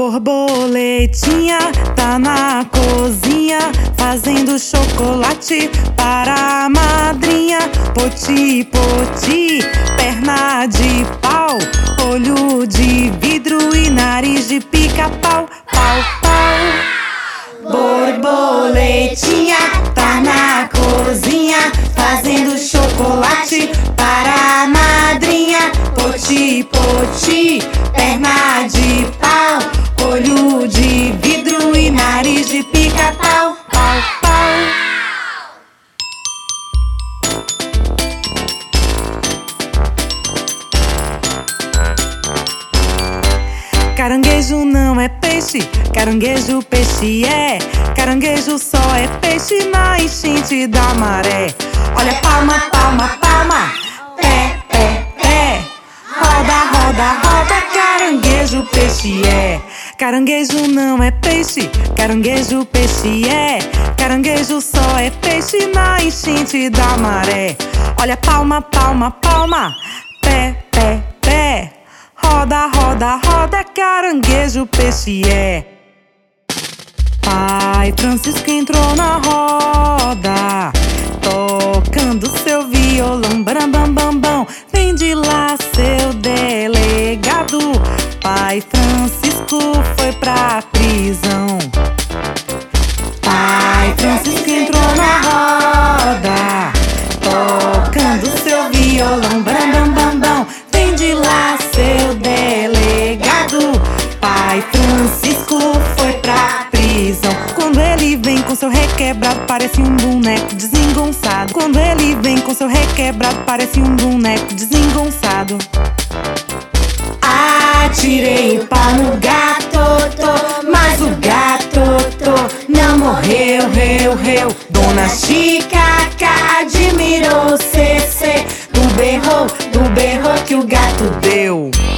Borboletinha tá na cozinha fazendo chocolate para a madrinha. Poti, poti, perna de pau, olho de vidro e nariz de pica-pau. Pau, pau. Borboletinha tá na cozinha fazendo chocolate para a madrinha. Poti, poti, perna de pau, olho de vidro e nariz de pica-pau. Pau, pau. Caranguejo não é peixe, caranguejo peixe é. Caranguejo só é peixe na enchente da maré. Olha, palma, palma, palma, pé, pé, pé. Roda, roda, roda, caranguejo peixe é. Caranguejo não é peixe, caranguejo peixe é. Caranguejo só é peixe na enchente da maré. Olha, palma, palma, palma, pé, pé, pé. Roda, roda, roda, caranguejo peixe é. Pai Francisco entrou na roda, tocando seu violão, bam, bam, bam, bam. Vem de lá, seu delegado. Pai Francisco foi pra prisão. Pai Francisco entrou na roda, tocando seu violão, bam, bam, bam, bam. Vem de lá, seu delegado. Pai Francisco foi pra prisão. Quando ele vem com seu requebrado, parece um boneco desengonçado. Quando ele vem com seu requebrado, parece um boneco desengonçado. Atirei o pau no gato, mas o gato não morreu, reu. Dona Chica admirou, cê, do berro que o gato deu.